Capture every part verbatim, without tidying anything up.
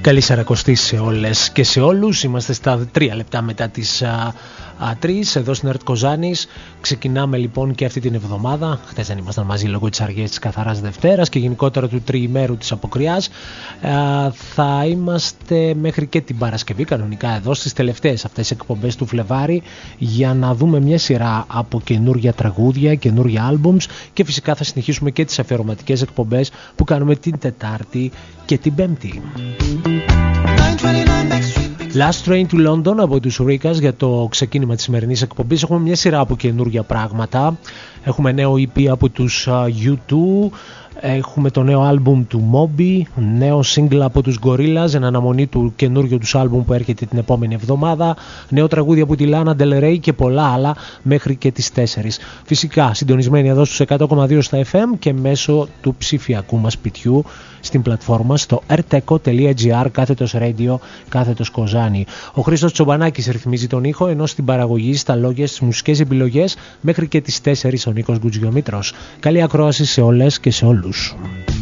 Καλή σαρακοστή σε όλες και σε όλους. Είμαστε στα τρία λεπτά μετά τις τρεις εδώ στην ΕΡΤ Κοζάνης. Ξεκινάμε λοιπόν και αυτή την εβδομάδα. Χθες δεν ήμασταν μαζί λόγω της αργίας της καθαράς Δευτέρας και γενικότερα του τριημέρου της αποκριάς. Α, θα είμαστε μέχρι και την Παρασκευή κανονικά εδώ στις τελευταίες αυτές τις εκπομπές του Φλεβάρι για να δούμε μια σειρά από καινούργια τραγούδια, καινούργια άλμπουμς και φυσικά θα συνεχίσουμε και τις αφιερωματικές εκπομπές που κάνουμε την Τετάρτη και την Πέμπτη. Last Train to London από τους Ρίγκας για το ξεκίνημα της σημερινής εκπομπής. Έχουμε μια σειρά από καινούργια πράγματα. Έχουμε νέο ι πι από τους γιου τού. Έχουμε το νέο άλμπουμ του Moby, νέο single από τους Gorillaz, εν αναμονή του καινούργιου τους άλμπουμ που έρχεται την επόμενη εβδομάδα, νέο τραγούδι από τη Lana Del Rey και πολλά άλλα μέχρι και τις τέσσερις. Φυσικά συντονισμένοι εδώ στους εκατό κόμμα δύο στα εφ εμ και μέσω του ψηφιακού μας σπιτιού στην πλατφόρμα στο ερτεκο τελεία τζι άρ κάθετος radio κάθετος Κοζάνη. Ο Χρήστος Τσομπανάκης ρυθμίζει τον ήχο, ενώ στην παραγωγή, στα λόγια, στις μουσικές επιλογές μέχρι και τις τέσσερις ο Νίκος Γκουτζιομήτρος. Καλή ακρόαση σε όλες και σε όλους.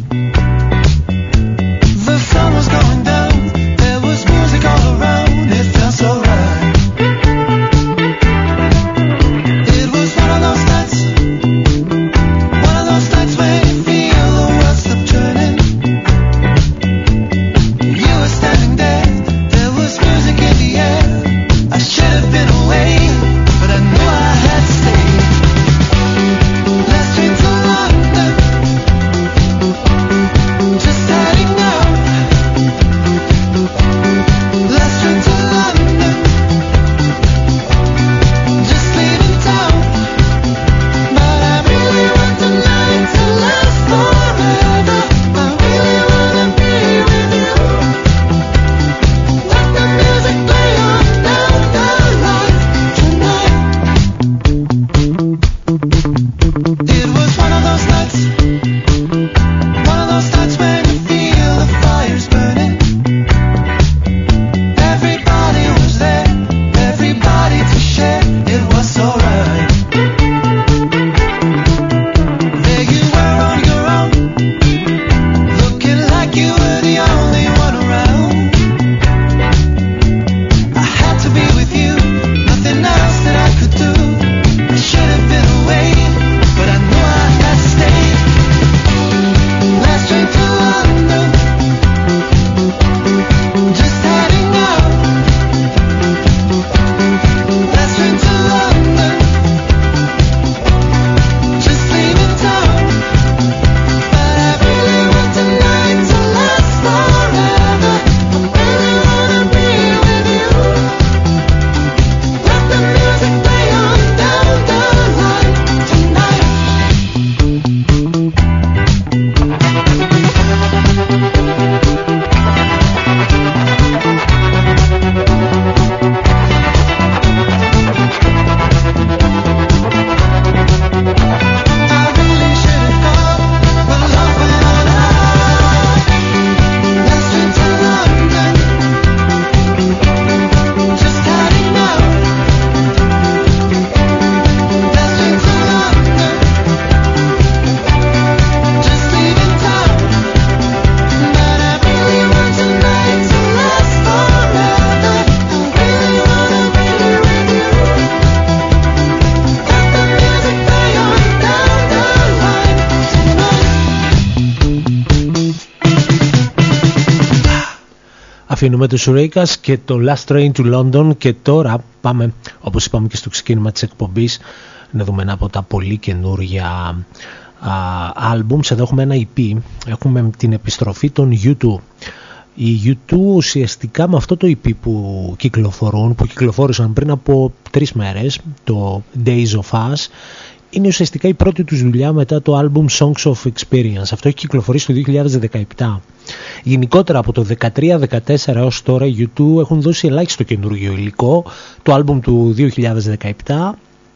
Αφήνουμε τους Ρίγκας και το Last Train to London και τώρα πάμε, όπως είπαμε και στο ξεκίνημα της εκπομπής, να δούμε ένα από τα πολύ καινούργια άλμπουμς. Εδώ έχουμε ένα ι πι, έχουμε την επιστροφή των γιου τού. Οι γιου τού ουσιαστικά με αυτό το ι πι που κυκλοφορούν, που κυκλοφόρησαν πριν από τρεις μέρες, το Days of Us, είναι ουσιαστικά η πρώτη τους δουλειά μετά το άλμπουμ Songs of Experience. Αυτό έχει κυκλοφορήσει το δύο χιλιάδες δεκαεπτά. Γενικότερα από το δεκατρία δεκατέσσερα έως τώρα οι γιου τού έχουν δώσει ελάχιστο καινούργιο υλικό. Το άλμπουμ του δύο χιλιάδες δεκαεπτά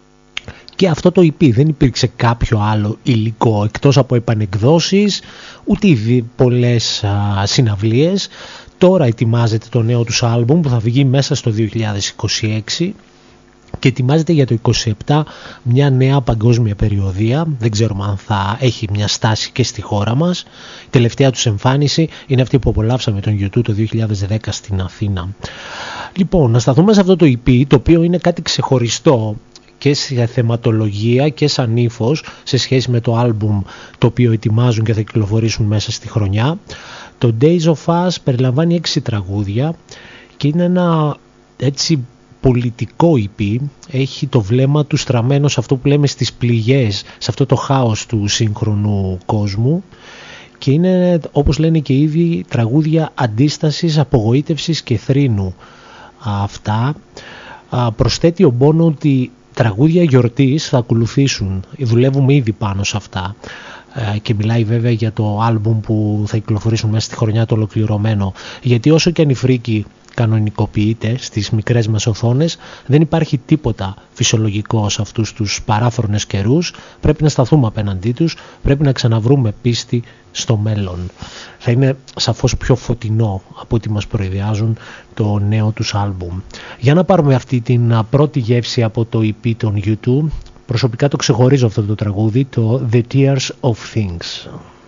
και αυτό το ι πι, δεν υπήρξε κάποιο άλλο υλικό εκτός από επανεκδόσεις, ούτε ήδη πολλές α, συναυλίες. Τώρα ετοιμάζεται το νέο τους άλμπουμ που θα βγει μέσα στο δύο χιλιάδες είκοσι έξι και ετοιμάζεται για το είκοσι επτά μια νέα παγκόσμια περιοδεία. Δεν ξέρουμε αν θα έχει μια στάση και στη χώρα μας. Η τελευταία τους εμφάνιση είναι αυτή που απολαύσαμε τον γιου τού το δύο χιλιάδες δέκα στην Αθήνα. Λοιπόν, να σταθούμε σε αυτό το ι πι, το οποίο είναι κάτι ξεχωριστό και σε θεματολογία και σαν ύφος σε σχέση με το άλμπουμ το οποίο ετοιμάζουν και θα κυκλοφορήσουν μέσα στη χρονιά. Το Days of Us περιλαμβάνει έξι τραγούδια και είναι ένα έτσι πολιτικό ι πι. Έχει το βλέμμα του στραμμένο σε αυτό που λέμε στις πληγές, σε αυτό το χάος του σύγχρονου κόσμου, και είναι, όπως λένε και οι ίδιοι, τραγούδια αντίστασης, απογοήτευσης και θρήνου. Αυτά προσθέτει ο Μπόνο ότι τραγούδια γιορτής θα ακολουθήσουν. Δουλεύουμε ήδη πάνω σε αυτά. Και μιλάει βέβαια για το άλμπουμ που θα κυκλοφορήσουν μέσα στη χρονιά, το ολοκληρωμένο. Γιατί όσο και αν η φρίκη κανονικοποιείται στις μικρές μας οθόνες, δεν υπάρχει τίποτα φυσιολογικό σε αυτούς τους παράφρονες καιρούς. Πρέπει να σταθούμε απέναντί τους, πρέπει να ξαναβρούμε πίστη στο μέλλον. Θα είναι σαφώς πιο φωτεινό από ό,τι μας προειδιάζουν το νέο τους άλμπουμ. Για να πάρουμε αυτή την πρώτη γεύση από το ι πι των γιου τού. Προσωπικά το ξεχωρίζω αυτό το τραγούδι, το The Tears of Things.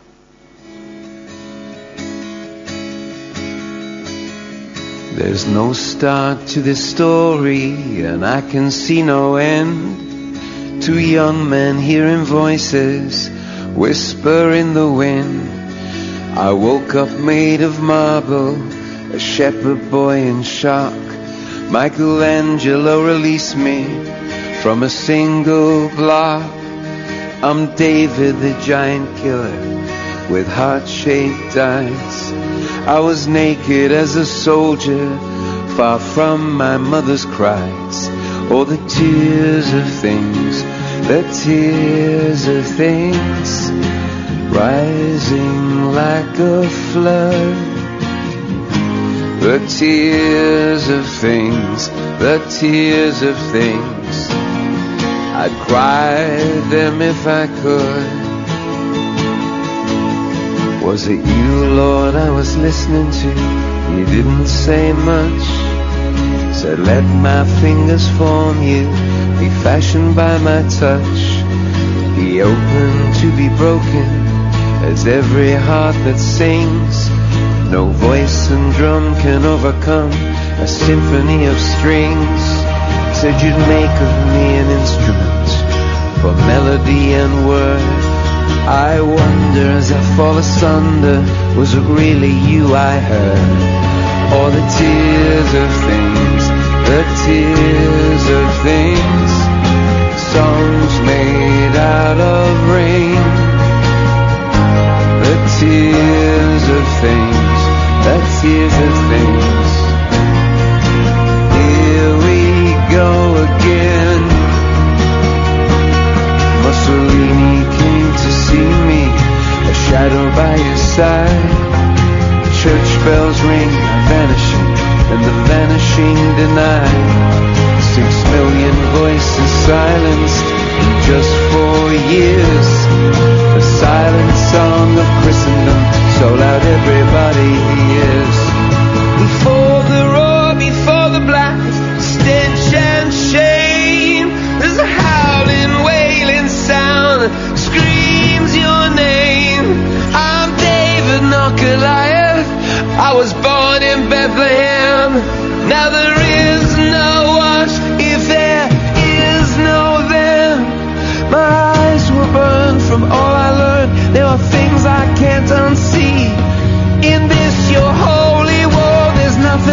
There's no start to this story and I can see no end. Two young men hearing voices whisper in the wind. I woke up made of marble, a shepherd boy in shock. Michelangelo released me from a single block. I'm David the giant killer with heart-shaped eyes. I was naked as a soldier, far from my mother's cries. Oh, the tears of things, the tears of things, rising like a flood. The tears of things, the tears of things, I'd cry them if I could. Was it you, Lord, I was listening to? You didn't say much. Said, let my fingers form you, be fashioned by my touch. Be open to be broken, as every heart that sings. No voice and drum can overcome a symphony of strings. Said you'd make of me an instrument for melody and word. I wonder as I fall asunder, was it really you I heard? Or the tears of things, the tears of things, songs made out of rain. The tears of things, the tears of things. Here we go again. Mussolini came to see me, a shadow by his side. Church bells ring, vanishing, and the vanishing denied. Six million voices silenced in just four years. The silent song of Christendom, so loud everybody hears. Before the roar, before the blast, stench and shame, there's a howling, wailing sound that screams your name. I'm David, not Goliath. I was born in Bethlehem. Now there is no us if there is no them. My eyes were burned from all I learned. There are things I can't unsee. In this your holy war, there's nothing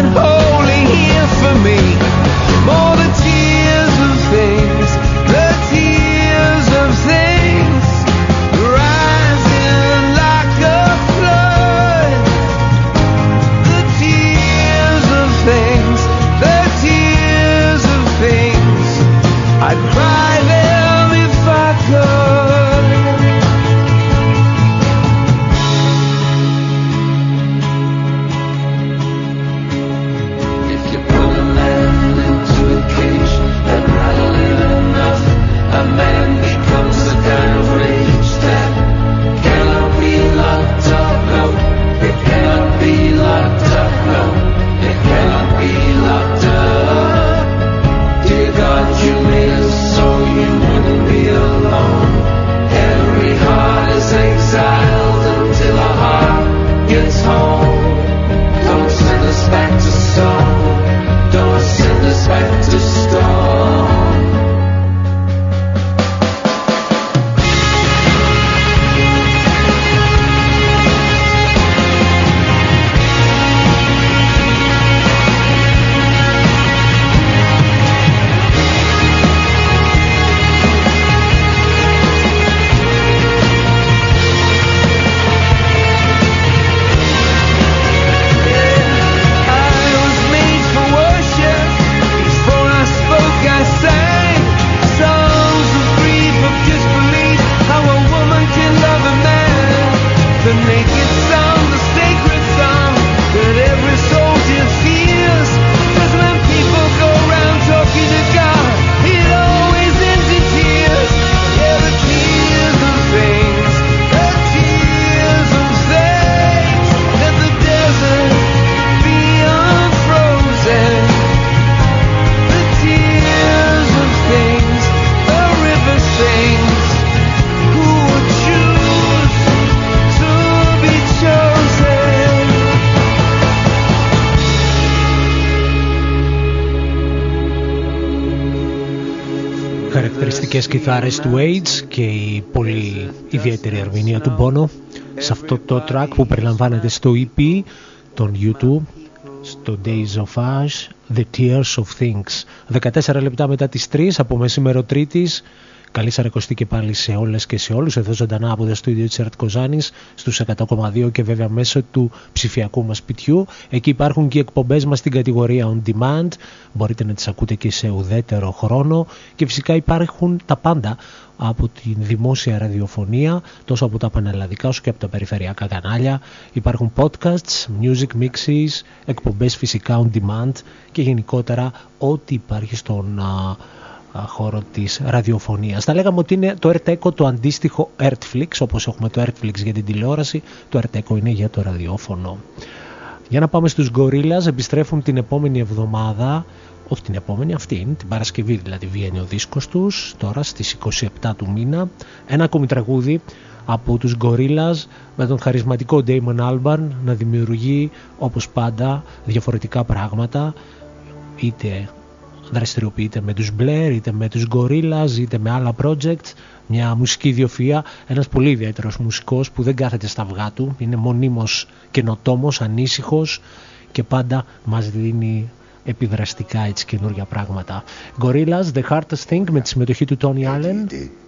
χαρακτηριστικές κιθάρες του Age και η πολύ ιδιαίτερη ερμηνεία του Bono σε αυτό το track που περιλαμβάνεται στο ι πι των γιου τού, στο Days of Ash, The Tears of Things. δεκατέσσερα λεπτά μετά τις τρεις από μεσήμερο Τρίτης. Καλή σαρακοστή και πάλι σε όλες και σε όλους, εδώ ζωντανά από το στούντιο της Ερτ Κοζάνης στους εκατό κόμμα δύο και βέβαια μέσω του ψηφιακού μας σπιτιού. Εκεί υπάρχουν και οι εκπομπές μας στην κατηγορία On Demand, μπορείτε να τις ακούτε και σε ουδέτερο χρόνο και φυσικά υπάρχουν τα πάντα από τη δημόσια ραδιοφωνία, τόσο από τα πανελλαδικά όσο και από τα περιφερειακά κανάλια. Υπάρχουν podcasts, music mixes, εκπομπές φυσικά On Demand και γενικότερα ό,τι υπάρχει στον χώρο της ραδιοφωνίας. Θα λέγαμε ότι είναι το Ερτ-Echo το αντίστοιχο Ertflix, όπως έχουμε το Ertflix για την τηλεόραση, το Ert-Echo είναι για το ραδιόφωνο. Για να πάμε στους Gorillaz, επιστρέφουν την επόμενη εβδομάδα, όχι την επόμενη, αυτή είναι, την Παρασκευή δηλαδή βγαίνει ο δίσκος τους, τώρα στις είκοσι επτά του μήνα, ένα ακόμη τραγούδι από τους Gorillaz με τον χαρισματικό Damon Albarn να δημιουργεί όπως πάντα διαφορετικά πράγματα, είτε δραστηριοποιείται με τους Blair, είτε με τους Gorillaz, είτε με άλλα projects, μια μουσική ιδιοφυΐα, ένας πολύ ιδιαίτερος μουσικός που δεν κάθεται στα αυγά του, είναι μονίμως καινοτόμος, ανήσυχος και πάντα μας δίνει επιδραστικά έτσι καινούργια πράγματα. Gorillaz, The Hardest Thing με τη συμμετοχή του Tony Allen.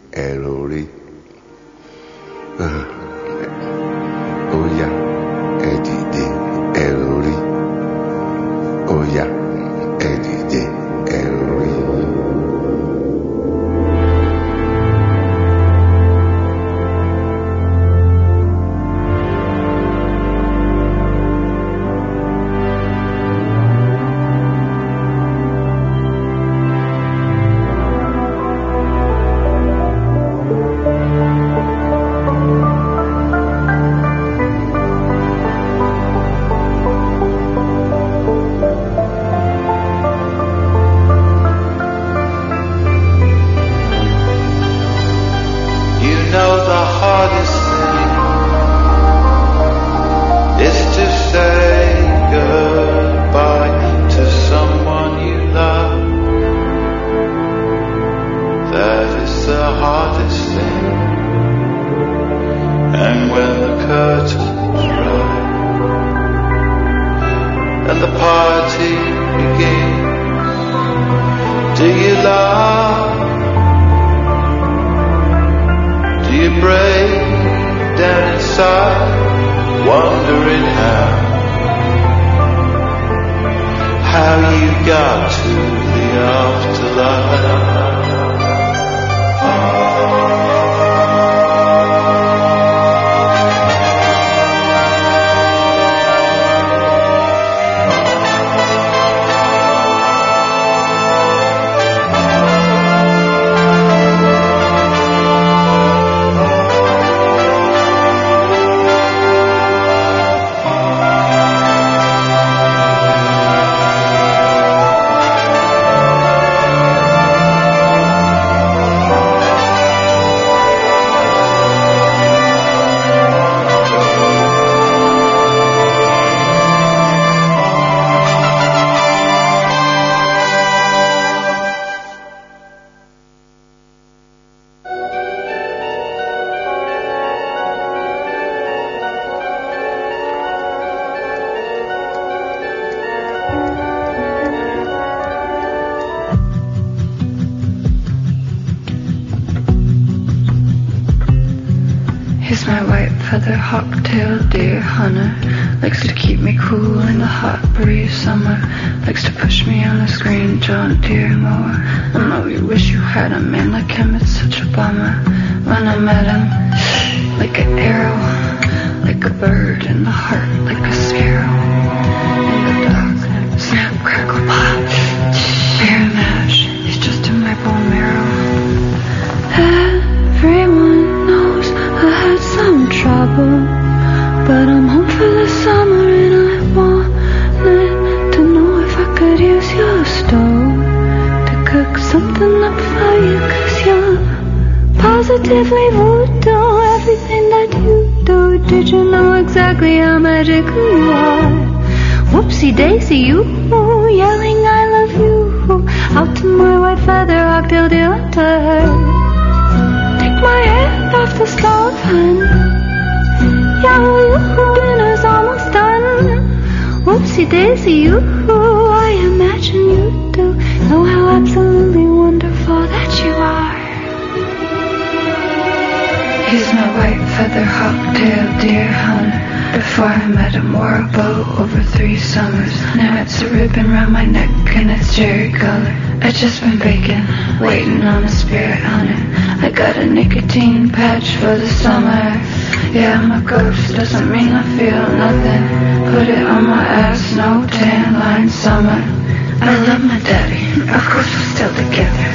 Positively voodoo, everything that you do. Did you know exactly how magical you are? Whoopsie daisy, you yelling I love you out to my white feather, Octale to her. Take my hand off the stove and yeah, dinner's almost done. Whoopsie daisy, you, I imagine you do know how absolutely wonderful that you are. He's my white feather hawk-tailed deer hunter. Before I met him, wore a bow over three summers. Now it's a ribbon round my neck and it's cherry color. I just been baking, waiting on a spirit hunter. I got a nicotine patch for the summer. Yeah, I'm a ghost, doesn't mean I feel nothing. Put it on my ass, no tan line summer. I love my daddy, of course we're still together.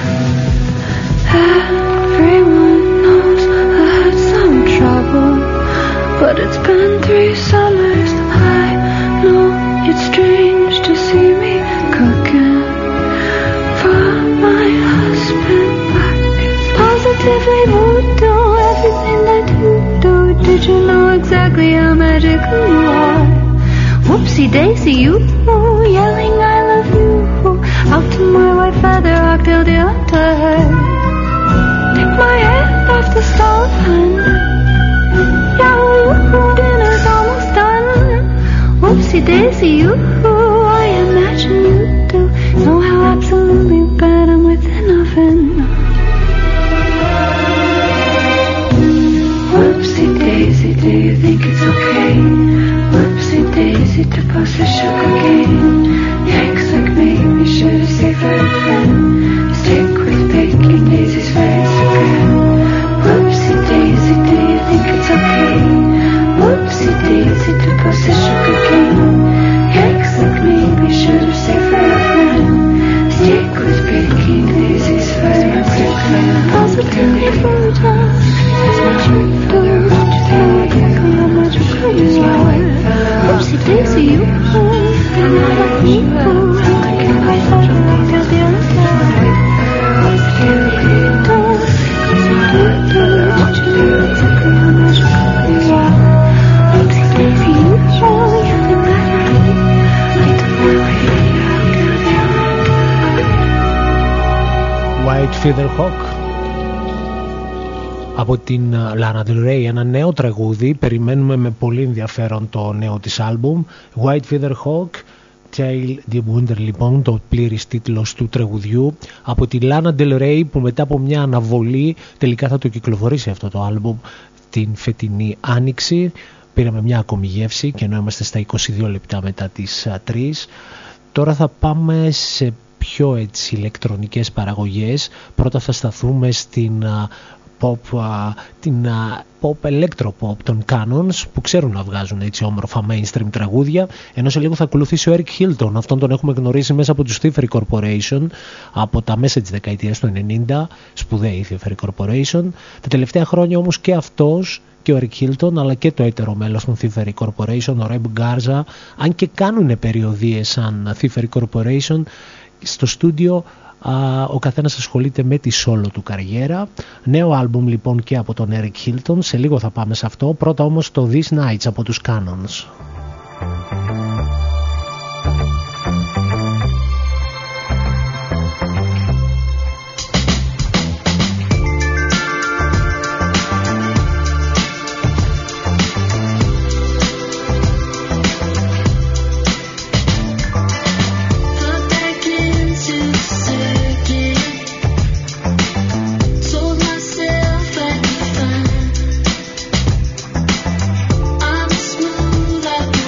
Everyone knows I had some trouble, but it's been three summers. I know it's strange to see me cooking for my husband, but it's positively voodoo. Everything that you do, did you know exactly how magical you are? Whoopsie daisy, you yelling I love you out to my white feather hawk-tailed deer hunter. Take my hand off the stove and yeah, dinner's almost done. Whoopsie daisy, you, I imagine you do know how absolutely bad I'm with an oven. Whoopsie daisy, do you think it's okay? Whoopsie daisy to post a sugar cane. Yanks like me, be sure to say for a friend. Stick with baking daisy's face again. Whoopsie daisy, do you think it's okay? Whoopsie daisy to post a sugar cane. Yanks like me, be sure to say for a friend. Stick with baking daisy's face again. Positively voodoo. That's what you do. How much fun is life? Whoopsie daisy, you and I love you. Taking my phone, till the other side. Positively voodoo. Cause you do, do, what you do. Exactly how much fun is life? Whoopsie daisy, you yelling I love you. I don't know how. White Feather Hawk από την Lana Del Rey, ένα νέο τραγούδι. Περιμένουμε με πολύ ενδιαφέρον το νέο της άλμπουμ. White Feather Hawk, Tail the Wonder, λοιπόν, το πλήρης τίτλος του τραγουδιού από τη Lana Del Rey, που μετά από μια αναβολή τελικά θα το κυκλοφορήσει αυτό το άλμπουμ την φετινή άνοιξη. Πήραμε μια ακόμη γεύση και ενώ είμαστε στα είκοσι δύο λεπτά μετά τις τρεις. Τώρα θα πάμε σε πιο έτσι ηλεκτρονικές παραγωγές. Πρώτα θα σταθούμε στην pop, την pop electropop των Canons, που ξέρουν να βγάζουν έτσι όμορφα mainstream τραγούδια, ενώ σε λίγο θα ακολουθήσει ο Eric Hilton. Αυτόν τον έχουμε γνωρίσει μέσα από τους Thievery Corporation από τα μέσα της δεκαετίας του ενενήντα, σπουδαίοι Thievery Corporation. Τα τελευταία χρόνια όμως και αυτός και ο Eric Hilton, αλλά και το έτερο μέλος των Thievery Corporation, ο Reb Garza, αν και κάνουν περιοδίες σαν Thievery Corporation, στο στούντιο ο καθένας ασχολείται με τη solo του καριέρα. Νέο άλμπουμ λοιπόν και από τον Eric Hilton, σε λίγο θα πάμε σε αυτό. Πρώτα όμως το These Nights από τους Canons. I'm smooth like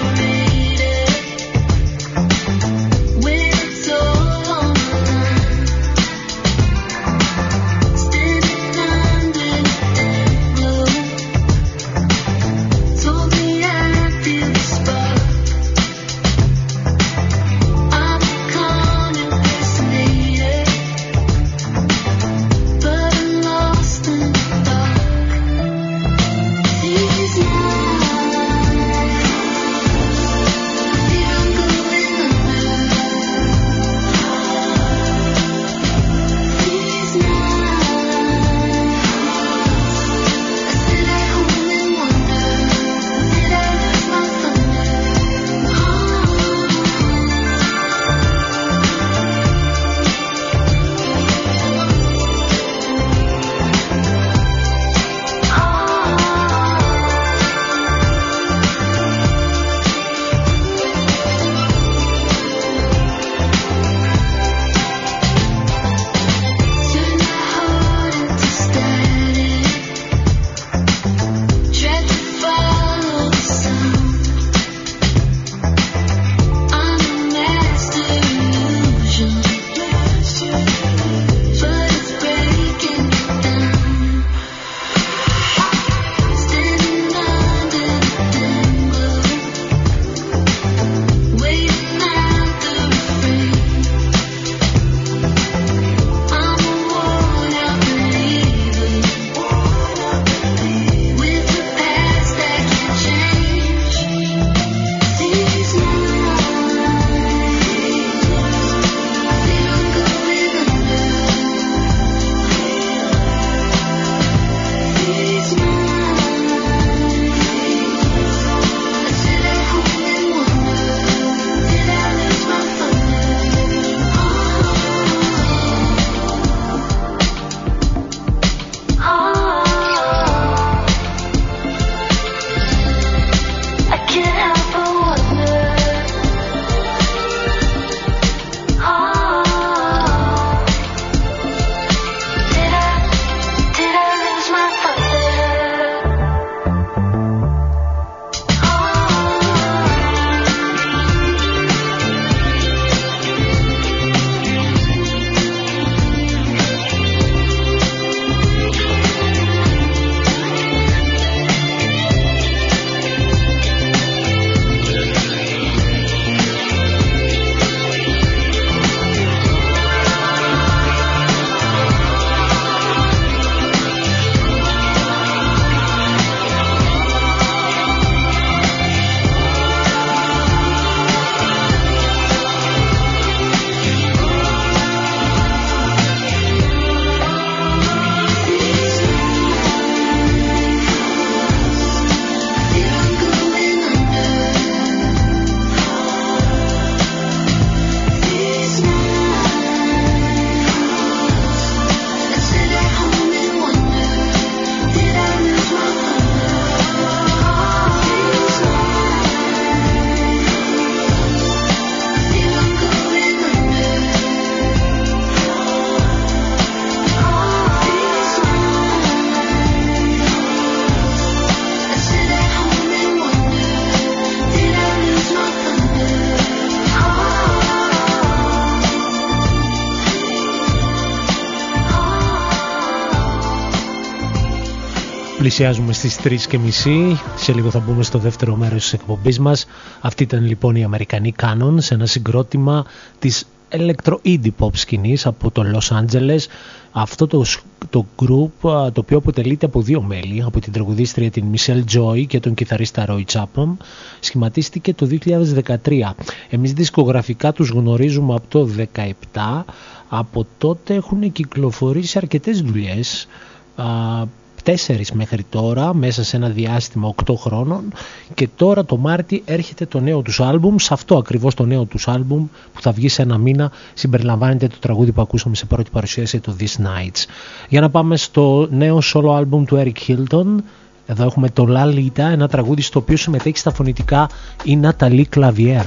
Πλησιάζουμε στις τρεις και μισή. Σε λίγο θα μπούμε στο δεύτερο μέρος της εκπομπής μας. Αυτή ήταν λοιπόν η Αμερικανή Canon σε ένα συγκρότημα της electro-indie pop σκηνής από το Los Angeles. Αυτό το, το group, το οποίο αποτελείται από δύο μέλη, από την τραγουδίστρια την Michelle Joy και τον κιθαρίστα Roy Chapman, σχηματίστηκε το δύο χιλιάδες δεκατρία. Εμείς δισκογραφικά τους γνωρίζουμε από το δύο χιλιάδες δεκαεπτά. Από τότε έχουν κυκλοφορήσει αρκετές δουλειές, τέσσερις μέχρι τώρα, μέσα σε ένα διάστημα οκτώ χρόνων, και τώρα το Μάρτι έρχεται το νέο τους άλμπουμ. Σε αυτό ακριβώς το νέο τους άλμπουμ που θα βγει σε ένα μήνα συμπεριλαμβάνεται το τραγούδι που ακούσαμε σε πρώτη παρουσίαση, το These Nights. Για να πάμε στο νέο solo άλμπουμ του Eric Hilton. Εδώ έχουμε το La Lita, ένα τραγούδι στο οποίο συμμετέχει στα φωνητικά η Natalie Clavier.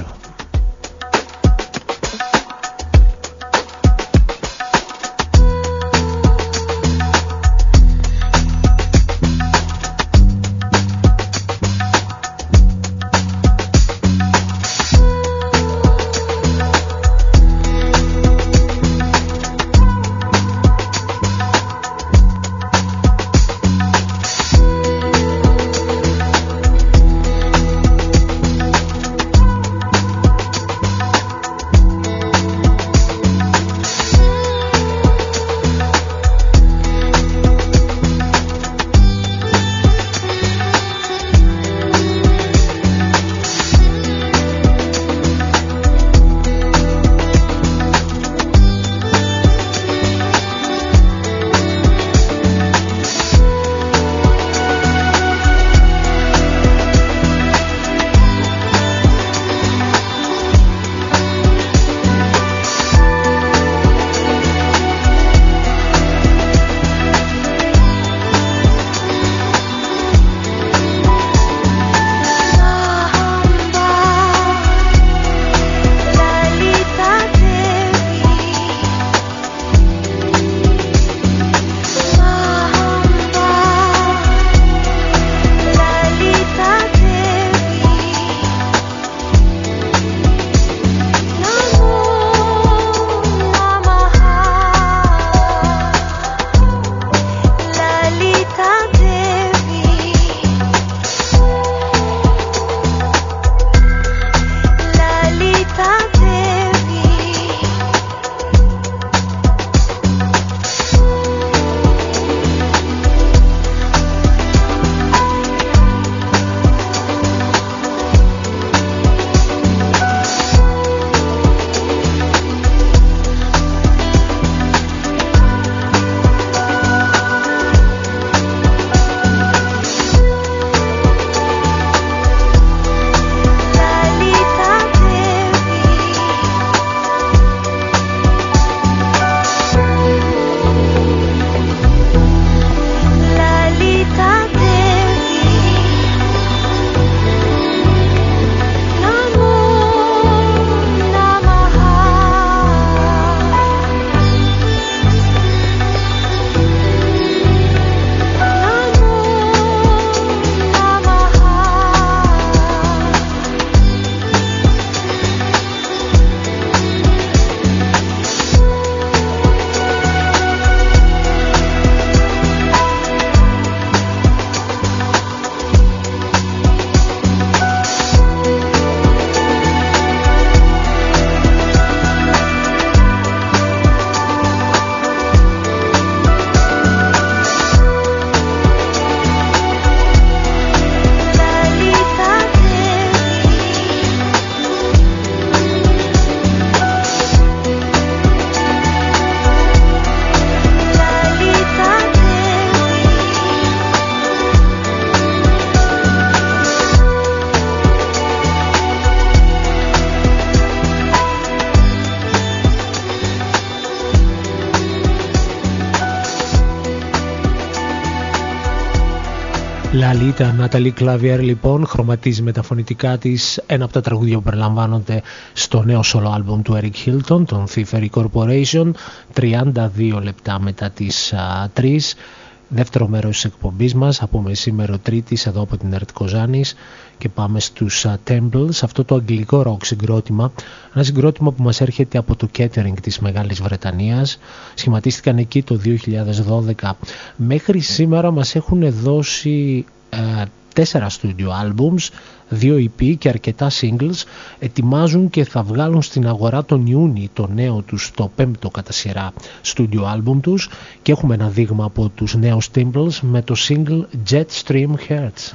Lita, Natalie Clavier λοιπόν χρωματίζει με τα φωνητικά της ένα από τα τραγούδια που περιλαμβάνονται στο νέο solo album του Eric Hilton, τον Thievery Corporation. Τριάντα δύο λεπτά μετά τις τρεις Δεύτερο μέρος της εκπομπής μας από μεσήμερο Τρίτης εδώ από την ΕΡΤ Κοζάνης και πάμε στους uh, Temples, αυτό το αγγλικό rock συγκρότημα, ένα συγκρότημα που μας έρχεται από το Kettering της Μεγάλης Βρετανίας. Σχηματίστηκαν εκεί το δύο χιλιάδες δώδεκα. Μέχρι σήμερα μας έχουν δώσει uh, τέσσερα studio albums, δύο ι πι και αρκετά singles. Ετοιμάζουν και θα βγάλουν στην αγορά τον Ιούνιο το νέο τους, το πέμπτο κατά σειρά studio album τους, και έχουμε ένα δείγμα από τους νέους Temples με το single Jetstream Hearts.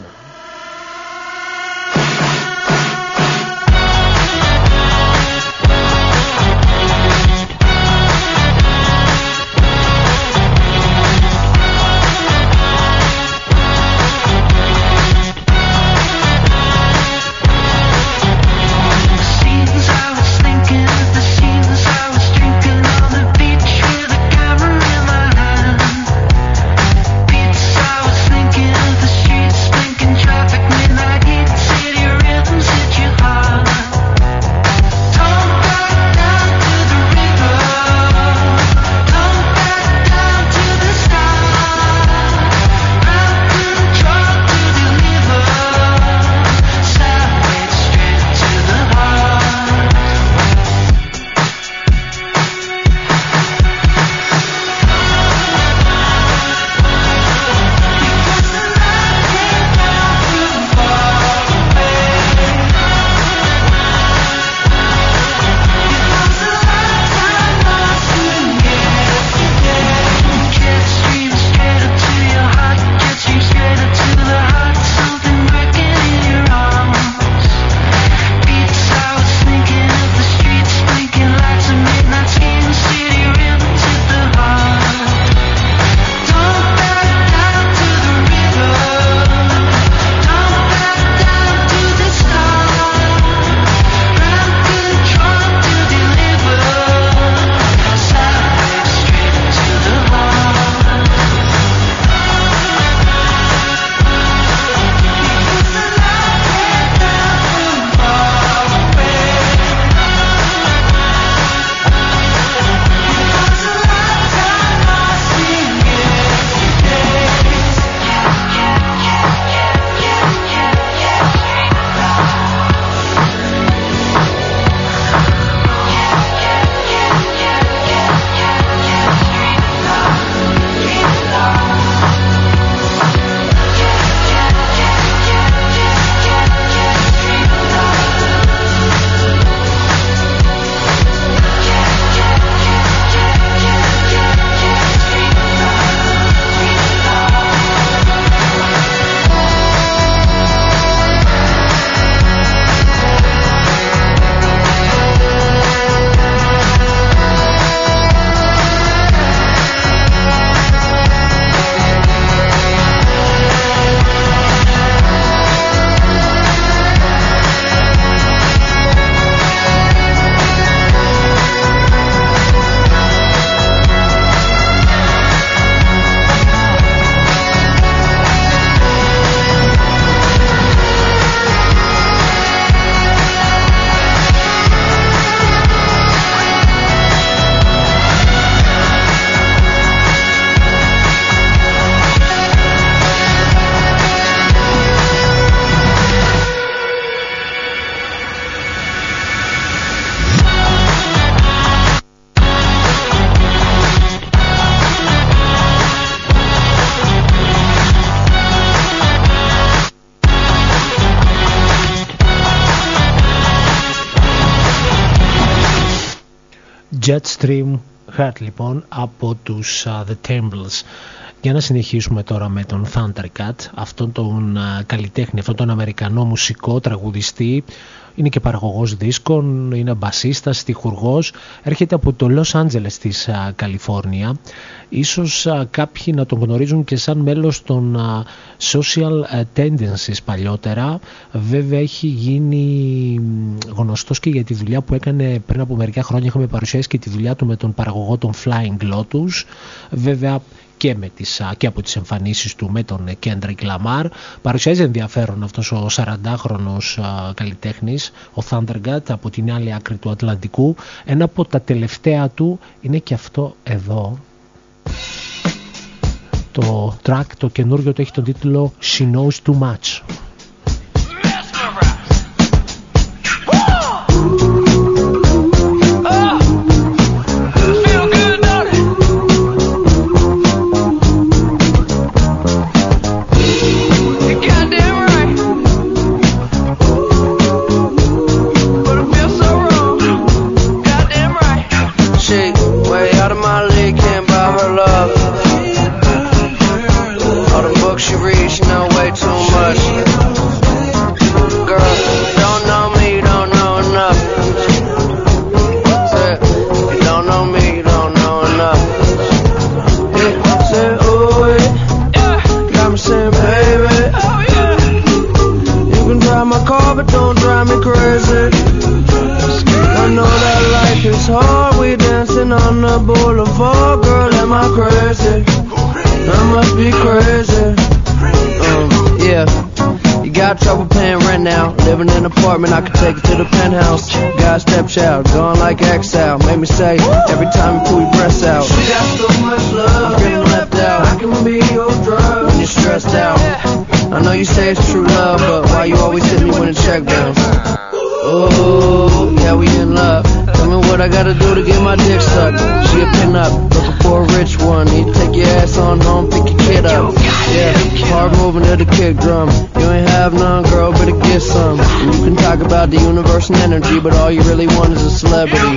Jetstream Heart λοιπόν από τους uh, The Temples. Για να συνεχίσουμε τώρα με τον Thundercat, αυτόν τον uh, καλλιτέχνη, αυτόν τον Αμερικανό μουσικό, τραγουδιστή, είναι και παραγωγός δίσκων, είναι μπασίστας, στιχουργός, έρχεται από το Λος Άντζελες της uh, Καλιφόρνια. Ίσως uh, κάποιοι να τον γνωρίζουν και σαν μέλος των uh, Social Tendencies παλιότερα. Βέβαια έχει γίνει γνωστός και για τη δουλειά που έκανε πριν από μερικά χρόνια. Είχαμε παρουσιάσει και τη δουλειά του με τον παραγωγό των Flying Lotus. Βέβαια και, με τις, και από τις εμφανίσεις του με τον Kendrick Lamar. Παρουσιάζει ενδιαφέρον αυτός ο σαραντάχρονος α, καλλιτέχνης, ο Thundercat, από την άλλη άκρη του Ατλαντικού. Ένα από τα τελευταία του είναι και αυτό εδώ, Το track, το καινούριο, το έχει τον τίτλο She Knows Too Much. I could take it to the penthouse. Got step shout, gone like exile. Made me say every time you pull your breasts out. She got so much love, I'm getting left out. I can be your drug when you're stressed out. I know you say it's true love, but why you always hit me when the check bounce? Oh, yeah, we in love. Tell me what I gotta do to get my dick sucked. She a pin up, looking for a rich one. Need to take your ass on home, pick your kid up. Yeah, hard moving to the kick drum. You ain't have none, girl, better get some. And you can talk about the universe and energy, but all you really want is a celebrity.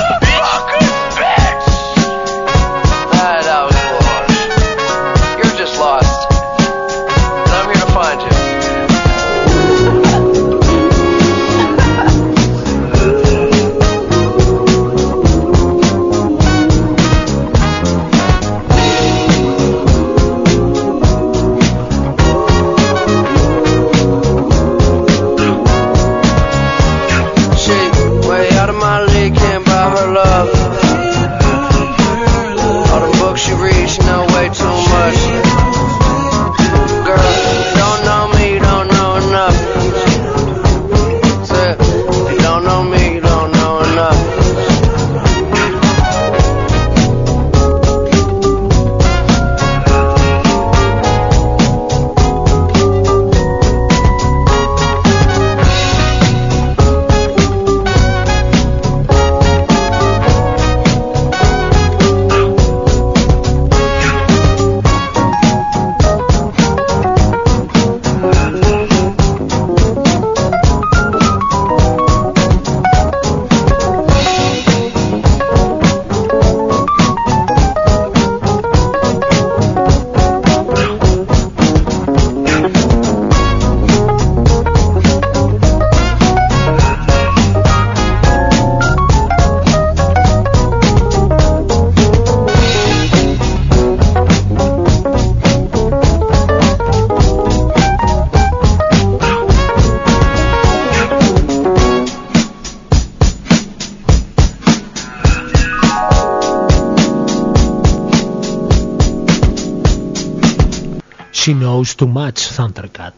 She Knows Too Much, Thundercat.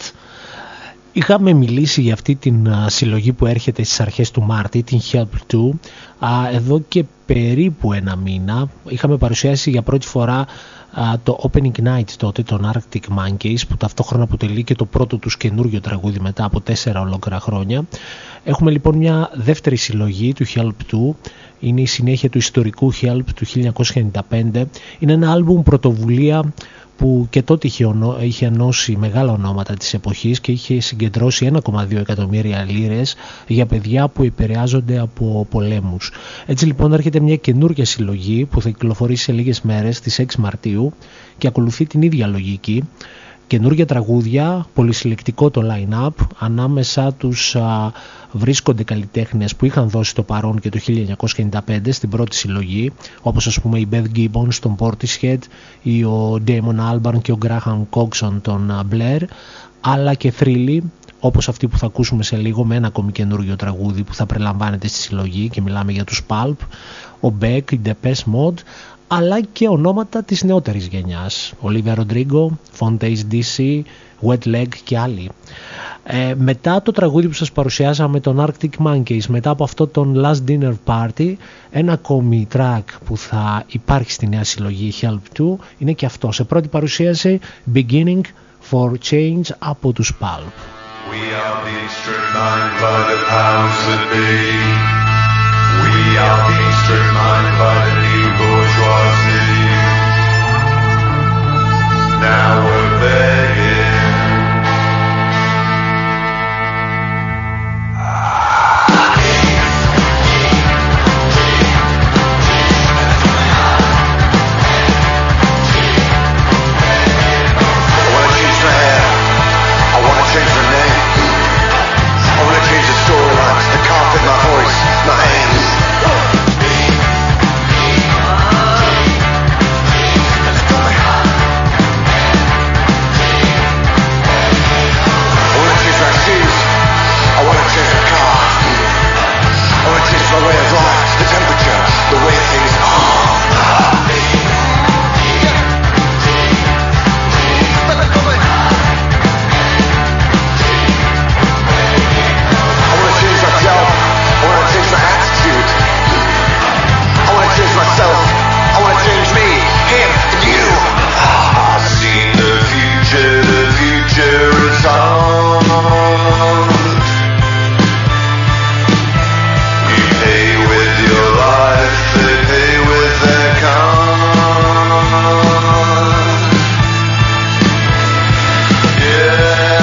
Είχαμε μιλήσει για αυτή την α, συλλογή που έρχεται στις αρχές του Μάρτη, την Help two, α, εδώ και περίπου ένα μήνα. Είχαμε παρουσιάσει για πρώτη φορά α, το Opening Night τότε, τον Arctic Monkeys, που ταυτόχρονα αποτελεί και το πρώτο τους καινούριο τραγούδι μετά από τέσσερα ολόκληρα χρόνια. Έχουμε λοιπόν μια δεύτερη συλλογή του Help two. Είναι η συνέχεια του ιστορικού Help του χίλια εννιακόσια ενενήντα πέντε. Είναι ένα άλμπουμ πρωτοβουλία που και τότε είχε, ονο, είχε ενώσει μεγάλα ονόματα της εποχής και είχε συγκεντρώσει ένα κόμμα δύο εκατομμύρια λίρες για παιδιά που επηρεάζονται από πολέμους. Έτσι λοιπόν έρχεται μια καινούργια συλλογή που θα κυκλοφορήσει σε λίγες μέρες, στις έξι Μαρτίου, και ακολουθεί την ίδια λογική. Καινούργια τραγούδια, πολυσυλλεκτικό το line-up, ανάμεσα τους α, βρίσκονται καλλιτέχνες που είχαν δώσει το παρόν και το χίλια εννιακόσια ενενήντα πέντε στην πρώτη συλλογή, όπως ας πούμε η Beth Gibbons τον Portishead ή ο Damon Albarn και ο Graham Coxon τον Blair, αλλά και θρύλοι όπως αυτή που θα ακούσουμε σε λίγο με ένα ακόμη καινούργιο τραγούδι που θα περιλαμβάνεται στη συλλογή, και μιλάμε για τους Pulp, ο Beck, η Depeche Mode, αλλά και ονόματα της νεότερης γενιάς, Olivia Rodrigo, Fontaine ντι σι, Wet Leg και άλλοι. Ε, μετά το τραγούδι που σας παρουσιάσαμε, τον Arctic Monkeys, μετά από αυτό τον Last Dinner Party, ένα ακόμη track που θα υπάρχει στη νέα συλλογή Help To είναι και αυτό, σε πρώτη παρουσίαση, Beginning for Change από τους Pulp. We are being stripped by the powers that be. We are being stripped by the new bourgeoisie. Now we're begging. My voice, my hands. I wanna change my shoes. I wanna change the car. I wanna change my way of life, the temperature, the way things are. Myself, I wanna change me, him, and you. I've seen the future, the future is on. You pay with your life, they pay with their cars. Yeah.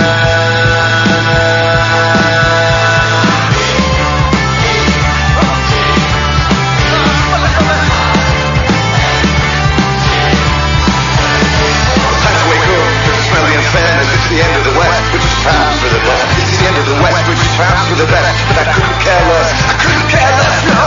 It's the end of the West, which is perhaps for the best. It's the end of the West, which is perhaps for the best. But I couldn't care less. I couldn't care less, no.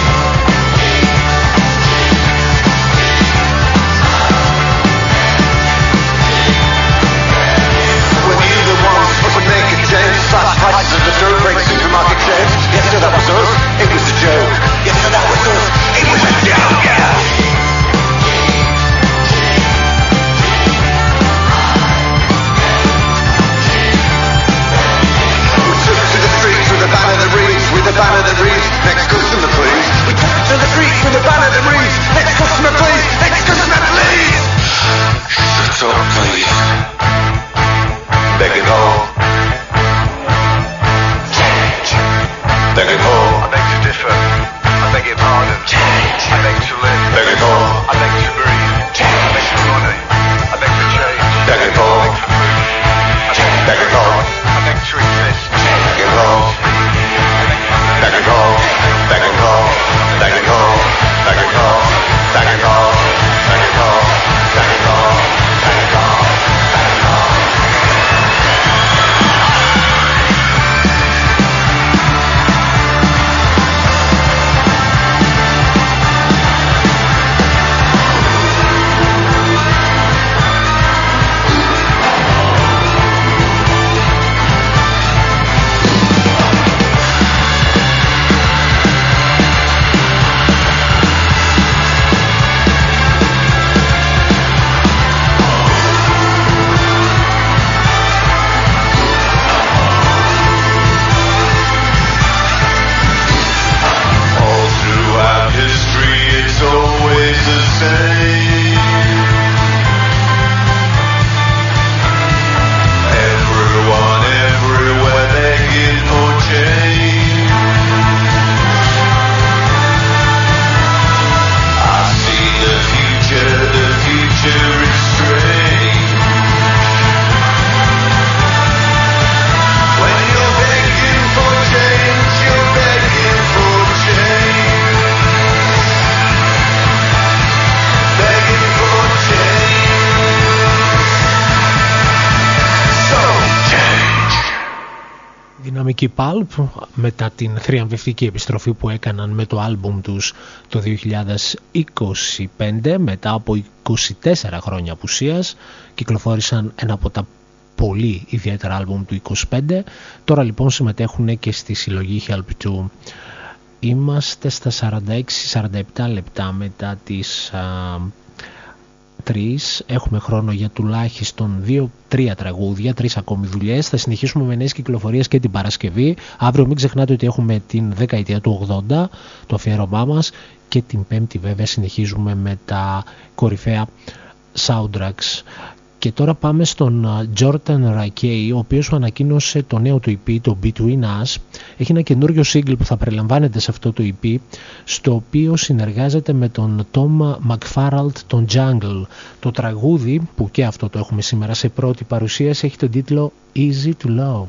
When you the ones supposed to make a change, slash prices of the dough, break supermarket chains. Yes, sir, that was us. It was a joke. Yes, sir, that was us. It was a joke, yeah. With a banner that reads, with a banner that reads, next customer please. We took to the streets with a banner that reads, next customer please, next customer please. Shut up please. Begging home. Change. Begging home. I beg to differ. I beg your pardon. Change. I beg to live. Begging home. I beg to breathe. Change. I beg for money. I beg for change. Begging home. Begging home. I beg to exist. Begging home. Back and call, back and call, back and call, back and call, back and call, back and call, back and call, back and call, back and call. δυναμική Pulp μετά την θριαμβευτική επιστροφή που έκαναν με το άλμπουμ τους το δύο χιλιάδες είκοσι πέντε, μετά από είκοσι τέσσερα χρόνια απουσίας κυκλοφόρησαν ένα από τα πολύ ιδιαίτερα άλμπουμ του είκοσι πέντε. Τώρα λοιπόν συμμετέχουν και στη συλλογή Help To. Είμαστε στα σαράντα έξι σαράντα επτά λεπτά μετά τις α, τρεις. Έχουμε χρόνο για τουλάχιστον δύο τρία τραγούδια, τρεις ακόμη δουλειές. Θα συνεχίσουμε με νέες κυκλοφορίες και την Παρασκευή. Αύριο μην ξεχνάτε ότι έχουμε την δεκαετία του ογδόντα, το αφιέρωμά μας, και την Πέμπτη βέβαια συνεχίζουμε με τα κορυφαία soundtracks. Και τώρα πάμε στον Jordan Rakei, ο οποίος ανακοίνωσε το νέο του ι πι, το Between Us. Έχει ένα καινούριο single που θα περιλαμβάνεται σε αυτό το ι πι, στο οποίο συνεργάζεται με τον Tom McFarland, τον Jungle. Το τραγούδι, που και αυτό το έχουμε σήμερα σε πρώτη παρουσίαση, έχει τον τίτλο Easy to Love.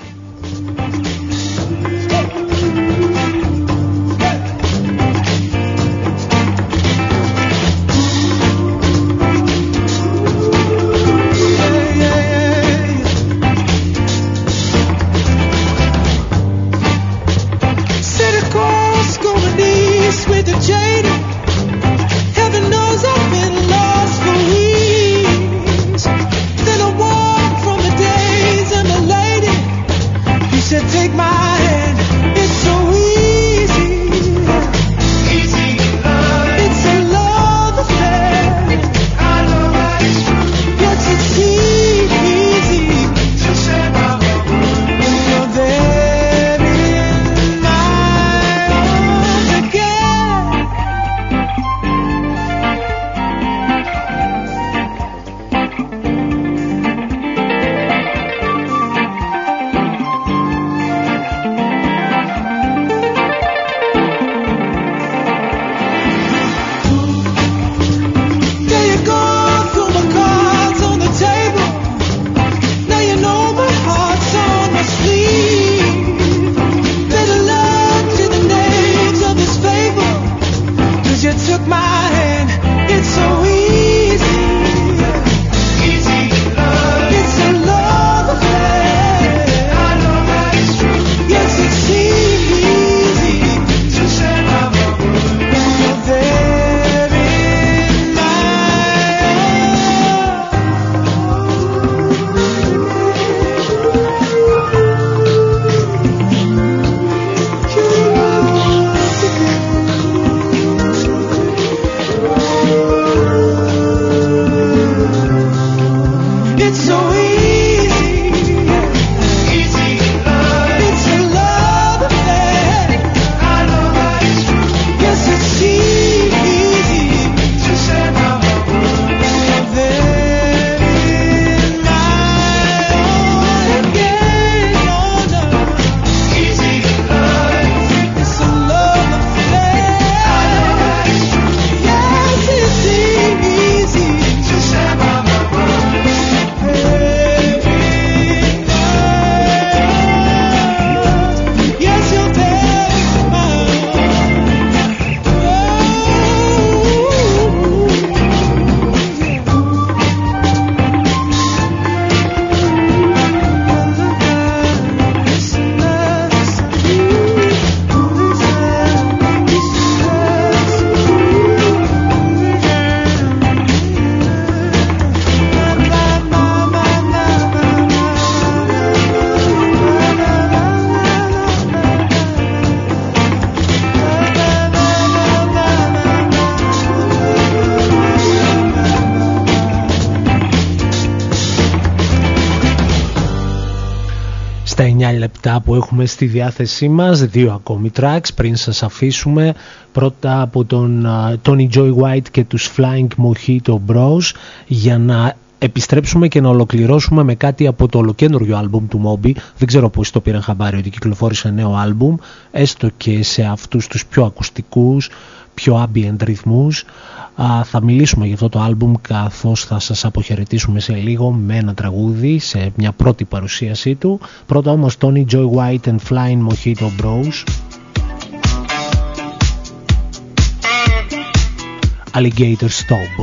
Στα εννιά λεπτά που έχουμε στη διάθεσή μας, δύο ακόμη tracks πριν σας αφήσουμε. Πρώτα από τον uh, Tony Joy White και τους Flying Mojito Bros, για να επιστρέψουμε και να ολοκληρώσουμε με κάτι από το ολοκένουργιο άλμπουμ του Moby. Δεν ξέρω πώς το πήραν χαμπάρι ότι κυκλοφόρησε νέο άλμπουμ, έστω και σε αυτούς τους πιο ακουστικούς, πιο ambient ρυθμούς. Α, θα μιλήσουμε για αυτό το άλμπουμ καθώς θα σας αποχαιρετήσουμε σε λίγο με ένα τραγούδι, σε μια πρώτη παρουσίασή του. Πρώτα όμως Tony Joy White and Flying Mojito Bros, Alligator Stop.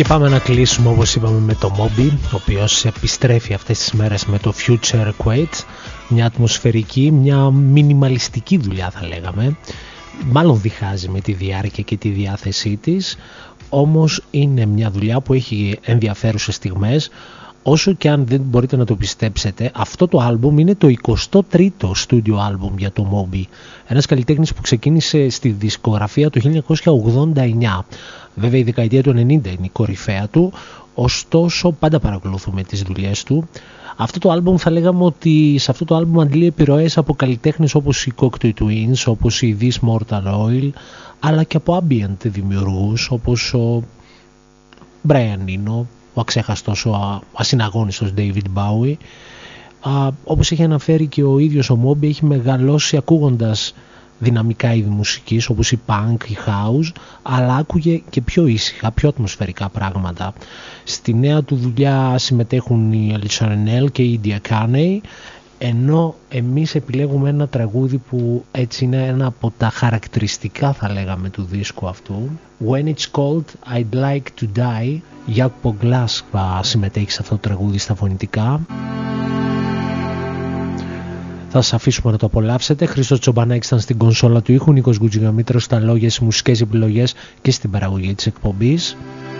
πάμε να κλείσουμε όπως είπαμε με το Moby, ο οποίος επιστρέφει αυτές τις μέρες με το Future Quake, μια ατμοσφαιρική, μια μινιμαλιστική δουλειά θα λέγαμε, μάλλον διχάζει με τη διάρκεια και τη διάθεσή της, όμως είναι μια δουλειά που έχει ενδιαφέρουσες στιγμές. Όσο και αν δεν μπορείτε να το πιστέψετε, αυτό το άλμπουμ είναι το εικοστό τρίτο στούντιο άλμπουμ για το Moby. Ένας καλλιτέχνης που ξεκίνησε στη δισκογραφία το χίλια εννιακόσια ογδόντα εννιά. Βέβαια η δεκαετία του ενενήντα είναι η κορυφαία του, ωστόσο πάντα παρακολουθούμε τις δουλειές του. Αυτό το άλμπουμ θα λέγαμε ότι σε αυτό το άλμπουμ αντλεί επιρροές από καλλιτέχνες όπως οι Cocteau Twins, όπως οι This Mortal Oil, αλλά και από ambient δημιουργούς όπως ο Brian Eno, ο αξέχαστος, ο ασυναγώνιστος David Bowie. Α, όπως έχει αναφέρει και ο ίδιος ο Moby, έχει μεγαλώσει ακούγοντας δυναμικά είδη μουσικής όπως η punk, η house, αλλά άκουγε και πιο ήσυχα, πιο ατμοσφαιρικά πράγματα. Στη νέα του δουλειά συμμετέχουν η Alicia Renel και η India Carney, ενώ εμείς επιλέγουμε ένα τραγούδι που έτσι είναι ένα από τα χαρακτηριστικά θα λέγαμε του δίσκου αυτού. When it's cold I'd like to die. Jack Poglask συμμετέχει σε αυτό το τραγούδι στα φωνητικά. Θα σας αφήσουμε να το απολαύσετε. Χρήστος Τσομπανάκης ήταν στην κονσόλα του ήχου, Νίκος Γκουτζιγαμήτρος στα λόγια, στις μουσικές επιλογές και στην παραγωγή της εκπομπής.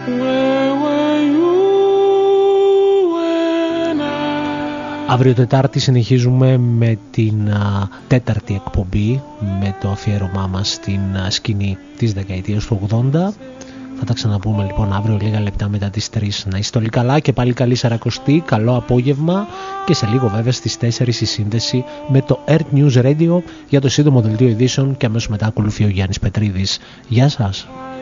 Αύριο Τετάρτη συνεχίζουμε με την α, τέταρτη εκπομπή, με το αφιέρωμά μας στην α, σκηνή της δεκαετίας του ογδόντα. Θα τα ξαναπούμε λοιπόν αύριο λίγα λεπτά μετά τις τρεις. Να είστε όλοι καλά και πάλι καλή σαρακοστή, καλό απόγευμα και σε λίγο βέβαια στις τέσσερις η σύνδεση με το Earth News Radio για το σύντομο δελτίο ειδήσεων και αμέσως μετά ακολουθεί ο Γιάννης Πετρίδης. Γεια σας.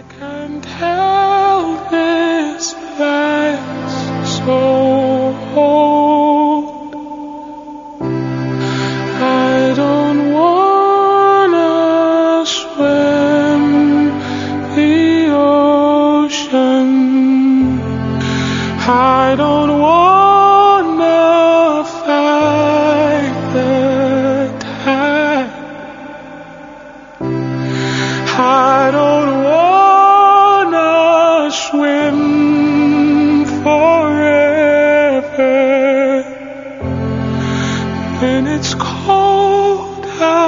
I don't wanna fight the tide. I don't wanna swim forever. When it's cold, I